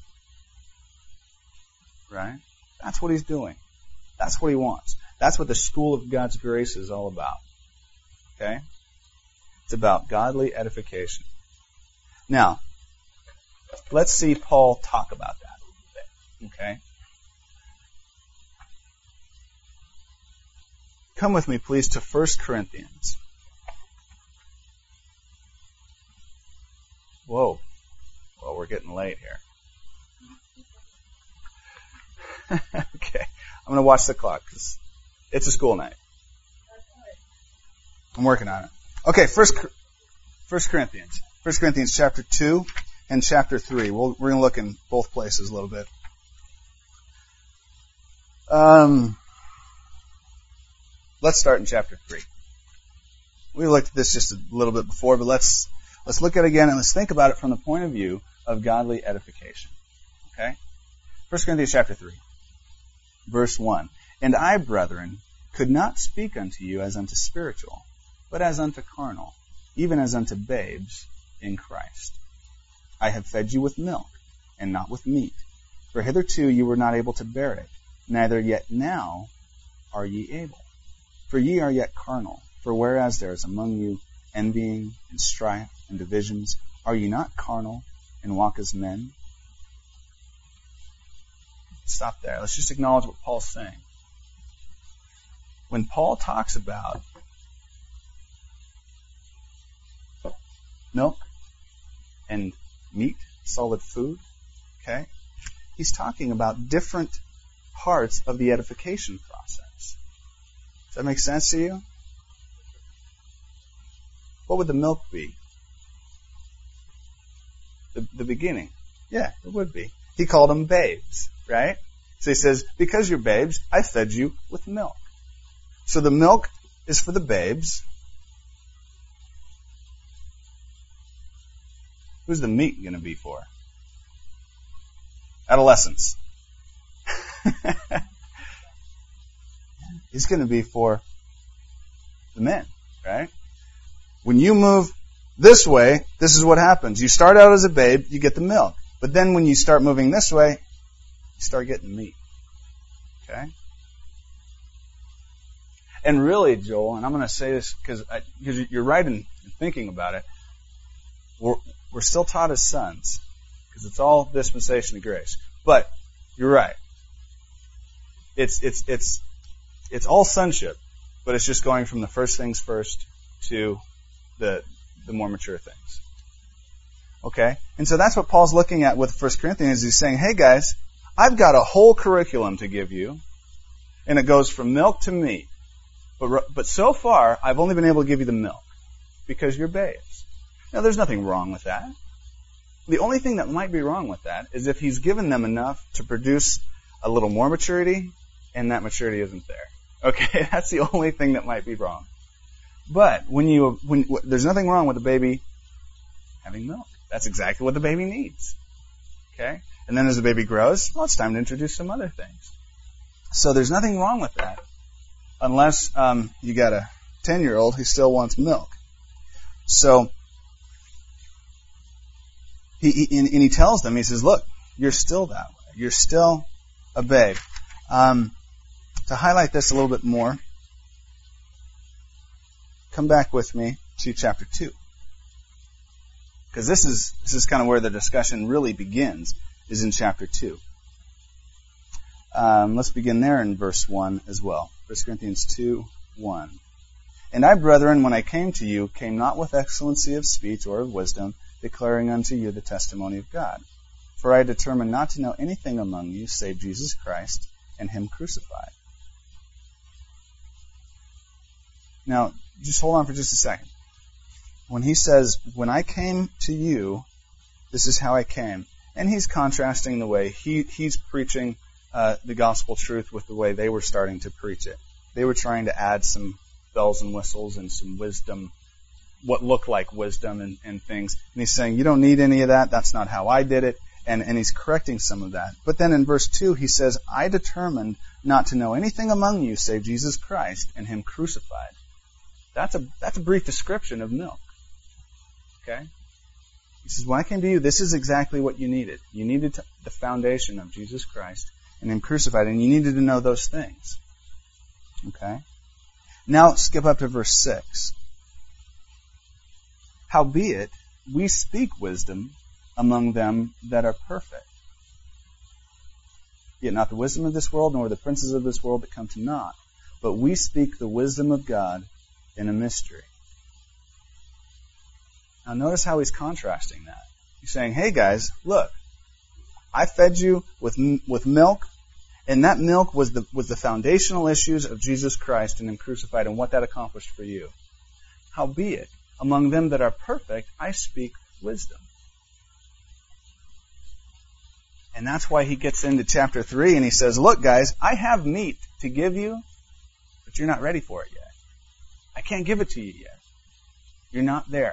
Right? That's what He's doing. That's what He wants. That's what the school of God's grace is all about. Okay? It's about godly edification. Now, let's see Paul talk about that a little bit. Okay? Come with me, please, to First Corinthians. Whoa. Well, we're getting late here. Okay. I'm going to watch the clock because it's a school night. I'm working on it. Okay, First, First Corinthians. First Corinthians chapter two and chapter three. We'll, we're going to look in both places a little bit. Um... Let's start in chapter three. We looked at this just a little bit before, but let's let's look at it again and let's think about it from the point of view of godly edification. Okay? First Corinthians chapter three, verse one. And I, brethren, could not speak unto you as unto spiritual, but as unto carnal, even as unto babes in Christ. I have fed you with milk, and not with meat, for hitherto you were not able to bear it, neither yet now are ye able. For ye are yet carnal, for whereas there is among you envying and strife and divisions, are ye not carnal and walk as men? Stop there. Let's just acknowledge what Paul's saying. When Paul talks about milk and meat, solid food, okay, he's talking about different parts of the edification process. that make sense to you? What would the milk be? The, the beginning. Yeah, it would be. He called them babes, right? So he says, because you're babes, I fed you with milk. So the milk is for the babes. Who's the meat going to be for? Adolescents. It's going to be for the men, right? When you move this way, this is what happens. You start out as a babe, you get the milk. But then when you start moving this way, you start getting meat. Okay? And really, Joel, and I'm going to say this because you're right in thinking about it, we're, we're still taught as sons because it's all dispensation of grace. But you're right. It's it's it's it's all sonship, but it's just going from the first things first to the the more mature things. Okay? And so that's what Paul's looking at with First Corinthians. He's saying, hey guys, I've got a whole curriculum to give you, and it goes from milk to meat. But but so far, I've only been able to give you the milk because you're babes. Now, there's nothing wrong with that. The only thing that might be wrong with that is if he's given them enough to produce a little more maturity, and that maturity isn't there. Okay, that's the only thing that might be wrong. But when you when there's nothing wrong with the baby having milk. That's exactly what the baby needs. Okay? And then as the baby grows, well, it's time to introduce some other things. So there's nothing wrong with that, unless um, you got a ten-year-old who still wants milk. So he, he and he tells them, he says, look, you're still that way. You're still a babe. Um, to highlight this a little bit more, come back with me to chapter two. Because this is this is kind of where the discussion really begins, is in chapter two. Um, let's begin there in verse one as well. First Corinthians two, one. And I, brethren, when I came to you, came not with excellency of speech or of wisdom, declaring unto you the testimony of God. For I determined not to know anything among you save Jesus Christ and Him crucified. Now, just hold on for just a second. When he says, when I came to you, this is how I came. And he's contrasting the way he, he's preaching uh, the gospel truth with the way they were starting to preach it. They were trying to add some bells and whistles and some wisdom, what looked like wisdom and, and things. And he's saying, you don't need any of that. That's not how I did it. And, and he's correcting some of that. But then in verse two, he says, I determined not to know anything among you save Jesus Christ and Him crucified. That's a, that's a brief description of milk. Okay? He says, when I came to you, this is exactly what you needed. You needed to, the foundation of Jesus Christ and Him crucified, and you needed to know those things. Okay? Now, skip up to verse six. Howbeit, we speak wisdom among them that are perfect. Yet not the wisdom of this world, nor the princes of this world that come to naught, but we speak the wisdom of God in a mystery. Now notice how he's contrasting that. He's saying, hey guys, look, I fed you with with milk, and that milk was the was the foundational issues of Jesus Christ and Him crucified and what that accomplished for you. Howbeit, among them that are perfect, I speak wisdom. And that's why he gets into chapter three and he says, look guys, I have meat to give you, but you're not ready for it yet. I can't give it to you yet. You're not there.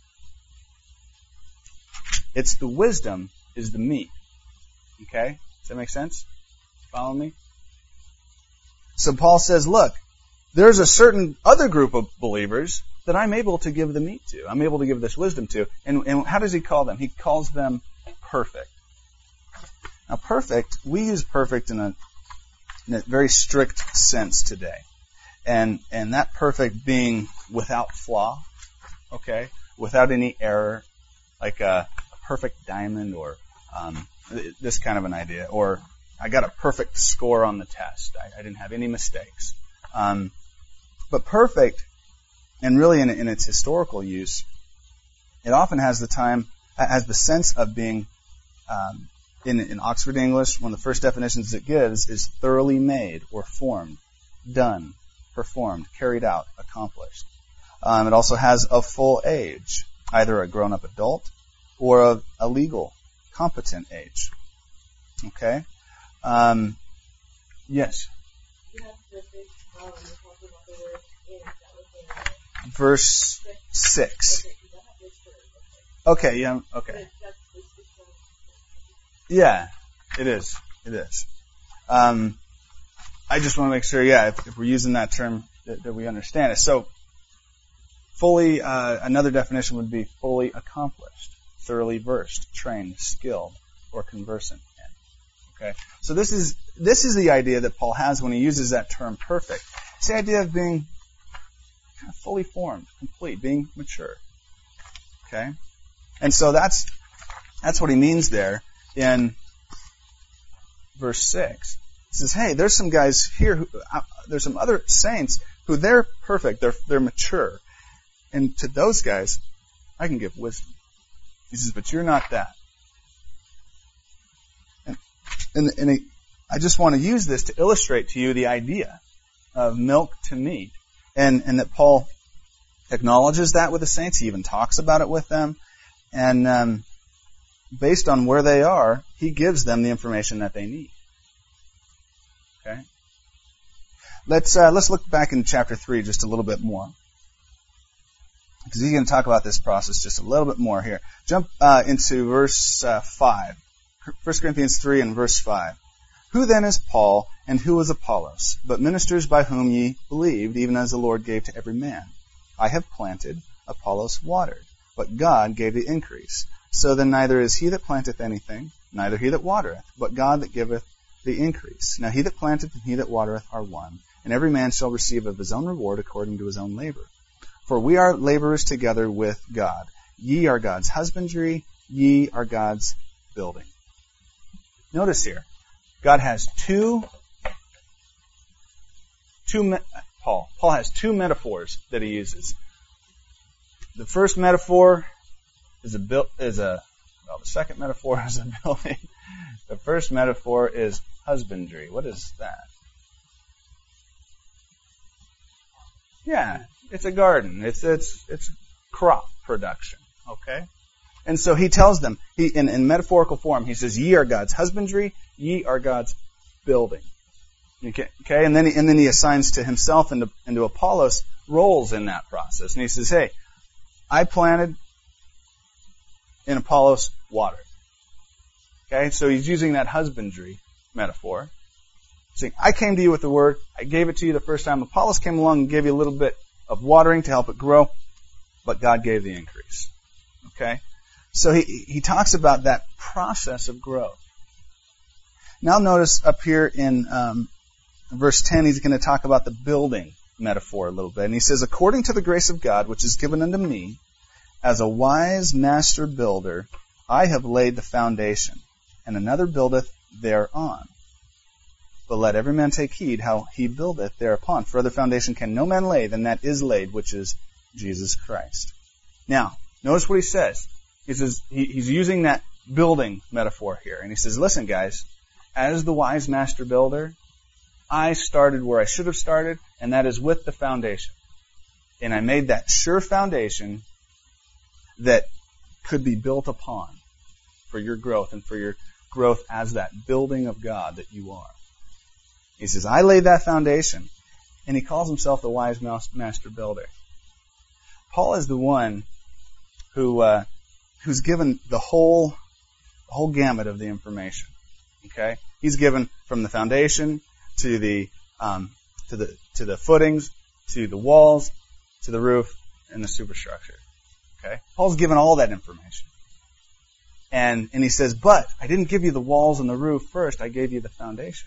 It's the wisdom is the meat. Okay? Does that make sense? Follow me? So Paul says, look, there's a certain other group of believers that I'm able to give the meat to. I'm able to give this wisdom to. And, and how does he call them? He calls them perfect. Now perfect, we use perfect in a, in a very strict sense today. And and that perfect being without flaw, okay, without any error, like a, a perfect diamond or um, this kind of an idea. Or I got a perfect score on the test. I, I didn't have any mistakes. Um, but perfect, and really in, in its historical use, it often has the time, has the sense of being, um, in, in Oxford English, one of the first definitions it gives is thoroughly made or formed, done, performed, carried out, accomplished. Um, it also has a full age, either a grown-up adult or a, a legal, competent age. Okay? Um, yes? Verse six. Okay, yeah, okay. Yeah, it is. It is. Um, I just want to make sure, yeah, if, if we're using that term, that, that we understand it. So, fully, uh, another definition would be fully accomplished, thoroughly versed, trained, skilled, or conversant in. Okay? So this is, this is the idea that Paul has when he uses that term perfect. It's the idea of being kind of fully formed, complete, being mature. Okay? And so that's, that's what he means there in verse six. He says, hey, there's some guys here, who, uh, there's some other saints who they're perfect, they're, they're mature. And to those guys, I can give wisdom. He says, but you're not that. And, and, and he, I just want to use this to illustrate to you the idea of milk to meat. And, and that Paul acknowledges that with the saints. He even talks about it with them. And um, based on where they are, he gives them the information that they need. Okay? Let's uh, let's look back in chapter three just a little bit more, because he's going to talk about this process just a little bit more here. Jump uh, into verse uh, five, First Corinthians three and verse five. Who then is Paul, and who is Apollos, but ministers by whom ye believed, even as the Lord gave to every man? I have planted, Apollos watered, but God gave the increase. So then neither is he that planteth anything, neither he that watereth, but God that giveth the increase. Now he that planteth and he that watereth are one, and every man shall receive of his own reward according to his own labor. For we are laborers together with God. Ye are God's husbandry, ye are God's building. Notice here, God has two, two, Paul, Paul has two metaphors that he uses. The first metaphor is a build, is a, well, the second metaphor is a building. The first metaphor is husbandry. What is that? Yeah, it's a garden. It's it's it's crop production. Okay, and so he tells them, he in, in metaphorical form, he says, "Ye are God's husbandry, ye are God's building." Okay, okay, and then he, and then he assigns to himself and to, and to Apollos roles in that process, and he says, "Hey, I planted, and Apollos watered." Okay, so he's using that husbandry metaphor. Saying, I came to you with the word, I gave it to you the first time. Apollos came along and gave you a little bit of watering to help it grow, but God gave the increase. Okay? So he, he talks about that process of growth. Now notice up here in um, verse ten, he's going to talk about the building metaphor a little bit. And he says, according to the grace of God, which is given unto me, as a wise master builder, I have laid the foundation, and another buildeth thereon. But let every man take heed how he buildeth thereupon. For other foundation can no man lay than that is laid, which is Jesus Christ. Now, notice what he says. He says he, he's using that building metaphor here. And he says, listen, guys, as the wise master builder, I started where I should have started, and that is with the foundation. And I made that sure foundation that could be built upon for your growth and for your growth as that building of God that you are. He says, I laid that foundation, and he calls himself the wise master builder. Paul is the one who uh, who's given the whole the whole gamut of the information. Okay, he's given from the foundation to the um, to the to the footings, to the walls, to the roof, and the superstructure. Okay, Paul's given all that information, and and he says, but I didn't give you the walls and the roof first. I gave you the foundation.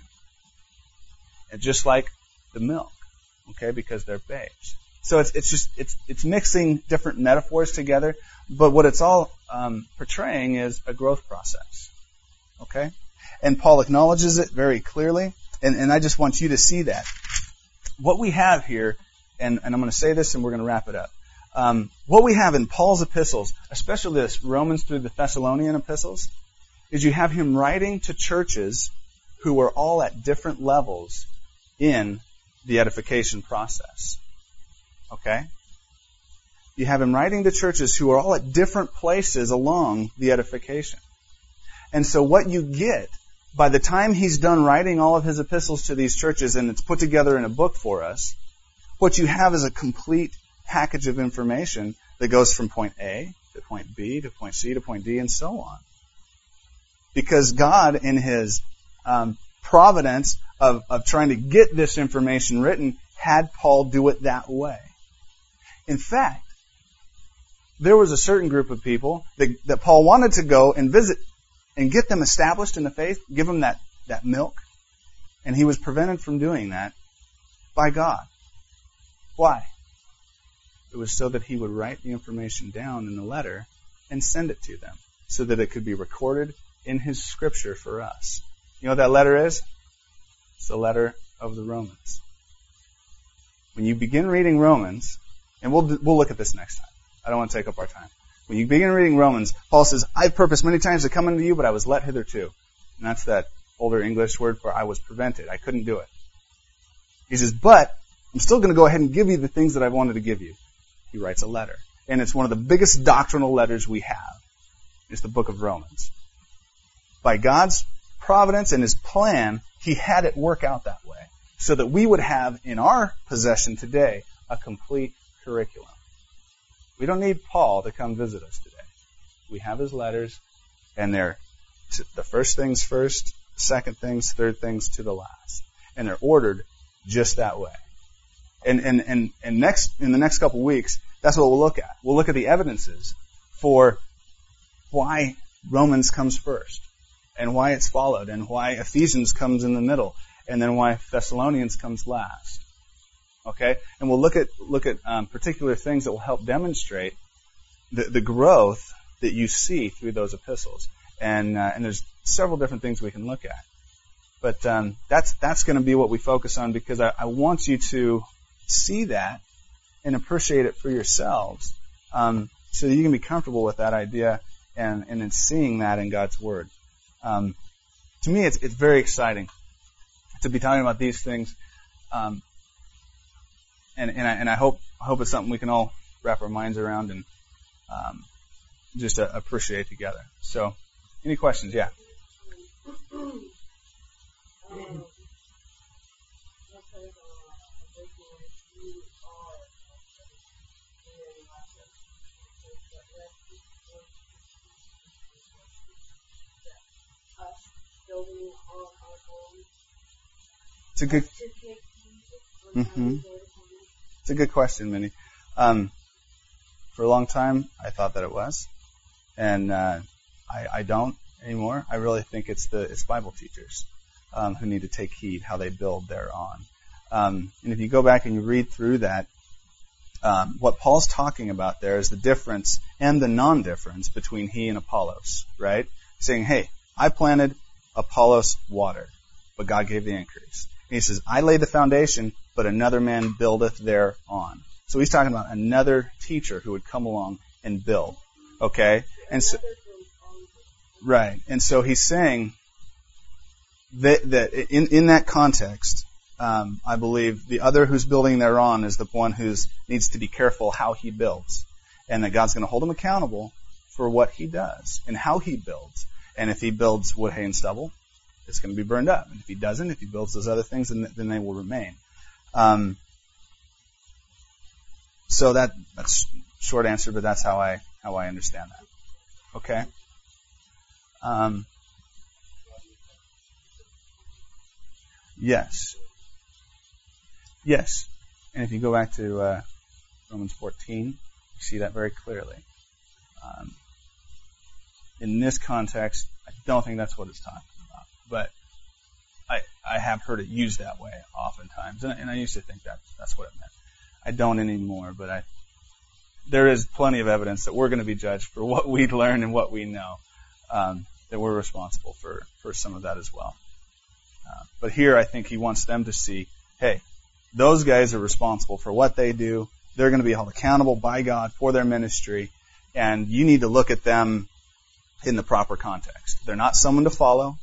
And just like the milk, okay, because they're babes. So it's it's just it's it's mixing different metaphors together, but what it's all um, portraying is a growth process, okay. And Paul acknowledges it very clearly, and, and I just want you to see that. What we have here, and, and I'm going to say this, and we're going to wrap it up. Um, what we have in Paul's epistles, especially this Romans through the Thessalonian epistles, is you have him writing to churches who are all at different levels in the edification process. Okay? You have him writing to churches who are all at different places along the edification. And so what you get, by the time he's done writing all of his epistles to these churches and it's put together in a book for us, what you have is a complete package of information that goes from point A to point B to point C to point D and so on. Because God, in his um, providence of, of trying to get this information written, had Paul do it that way. In fact, there was a certain group of people that, that Paul wanted to go and visit and get them established in the faith, give them that, that milk. And he was prevented from doing that by God. Why? It was so that he would write the information down in the letter and send it to them so that it could be recorded in his scripture for us. You know what that letter is? It's the letter of the Romans. When you begin reading Romans, and we'll we'll look at this next time. I don't want to take up our time. When you begin reading Romans, Paul says, I've purposed many times to come unto you, but I was let hitherto. And that's that older English word for I was prevented. I couldn't do it. He says, but I'm still going to go ahead and give you the things that I wanted to give you. He writes a letter. And it's one of the biggest doctrinal letters we have. It's the book of Romans. By God's providence and his plan, he had it work out that way so that we would have in our possession today a complete curriculum. We don't need Paul to come visit us today. We have his letters, and they're the first things first, second things, third things to the last. And they're ordered just that way. And and and, and next in the next couple of weeks, that's what we'll look at. We'll look at the evidences for why Romans comes first, and why it's followed, and why Ephesians comes in the middle, and then why Thessalonians comes last. Okay, and we'll look at look at um, particular things that will help demonstrate the, the growth that you see through those epistles, and uh, and there's several different things we can look at, but um, that's that's going to be what we focus on because I, I want you to see that and appreciate it for yourselves, um, so that you can be comfortable with that idea and and in seeing that in God's Word. Um, to me, it's it's very exciting to be talking about these things. Um, And and I, and I hope I hope it's something we can all wrap our minds around and um, just uh, appreciate together. So, any questions? Yeah. It's a good. Mm-hmm. It's a good question, Minnie. Um, for a long time, I thought that it was, and uh, I, I don't anymore. I really think it's the it's Bible teachers um, who need to take heed how they build thereon. Um, and if you go back and you read through that, um, what Paul's talking about there is the difference and the non-difference between he and Apollos, right? Saying, hey, I planted, Apollos watered, but God gave the increase. And he says, I laid the foundation, but another man buildeth thereon. So he's talking about another teacher who would come along and build. Okay? And so, right. And so he's saying that, that in, in that context, um, I believe the other who's building thereon is the one who needs to be careful how he builds. And that God's going to hold him accountable for what he does and how he builds. And if he builds wood, hay, and stubble, it's going to be burned up. And if he doesn't, if he builds those other things, then, then they will remain. Um, so that that's short answer, but that's how I how I understand that. Okay. Um, yes. Yes. And if you go back to uh, Romans fourteen, you see that very clearly. Um, in this context, I don't think that's what it's talking about, but I, I have heard it used that way oftentimes, and, and I used to think that that's what it meant. I don't anymore, but I there is plenty of evidence that we're going to be judged for what we learn and what we know, um, that we're responsible for, for some of that as well. Uh, but here I think he wants them to see, hey, those guys are responsible for what they do. They're going to be held accountable by God for their ministry, and you need to look at them in the proper context. They're not someone to follow.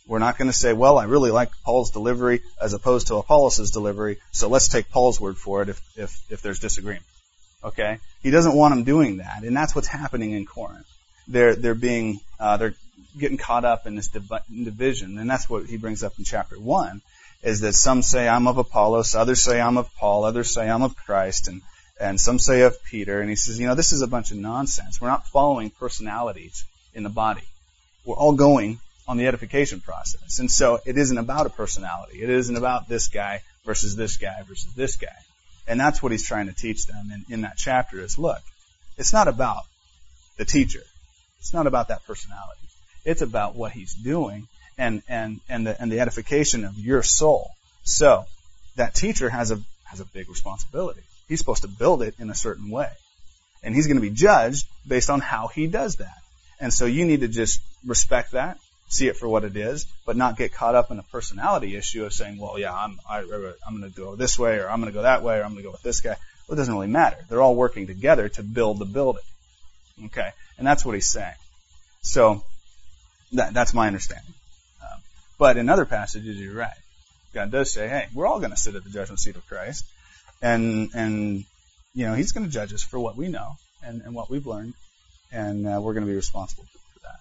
We're not going to say, well, I really like Paul's delivery as opposed to Apollos' delivery, so let's take Paul's word for it if, if, if there's disagreement. Okay? He doesn't want them doing that, and that's what's happening in Corinth. They're, they're being, uh, they're getting caught up in this div- division, and that's what he brings up in chapter one, is that some say I'm of Apollos, others say I'm of Paul, others say I'm of Christ, and, and some say of Peter, and he says, you know, this is a bunch of nonsense. We're not following personalities in the body. We're all going on the edification process. And so it isn't about a personality. It isn't about this guy versus this guy versus this guy. And that's what he's trying to teach them in, in that chapter is, look, it's not about the teacher. It's not about that personality. It's about what he's doing and, and, and the, and the edification of your soul. So that teacher has a, has a big responsibility. He's supposed to build it in a certain way. And he's going to be judged based on how he does that. And so you need to just respect that, see it for what it is, but not get caught up in a personality issue of saying, well, yeah, I'm, I, I'm going to go this way, or I'm going to go that way, or I'm going to go with this guy. Well, it doesn't really matter. They're all working together to build the building. Okay? And that's what he's saying. So, that, that's my understanding. Um, but in other passages, you're right. God does say, hey, we're all going to sit at the judgment seat of Christ. And, and you know, he's going to judge us for what we know and, and what we've learned. And uh, we're going to be responsible for that.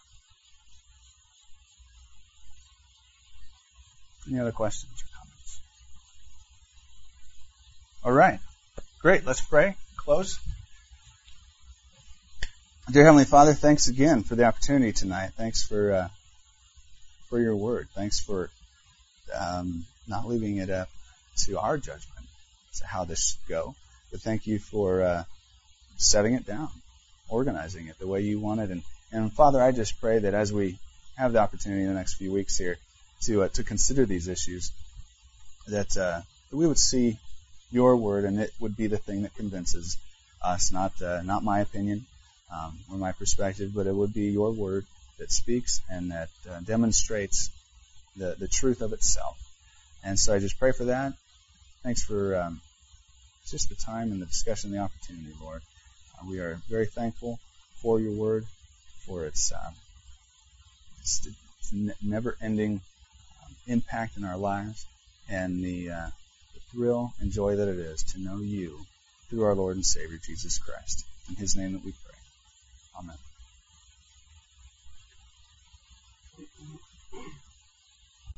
Any other questions or comments? All right. Great. Let's pray. Close. Dear Heavenly Father, thanks again for the opportunity tonight. Thanks for uh, for your word. Thanks for um, not leaving it up to our judgment as to how this should go. But thank you for uh, setting it down, organizing it the way you want it. And, and Father, I just pray that as we have the opportunity in the next few weeks here to uh, to consider these issues, that, uh, that we would see your word and it would be the thing that convinces us, not uh, not my opinion um, or my perspective, but it would be your word that speaks and that uh, demonstrates the, the truth of itself. And so I just pray for that. Thanks for um, just the time and the discussion and the opportunity, Lord. Uh, we are very thankful for your word, for its, uh, its, its never-ending um, impact in our lives, and the, uh, the thrill and joy that it is to know you through our Lord and Savior, Jesus Christ. In his name that we pray. Amen.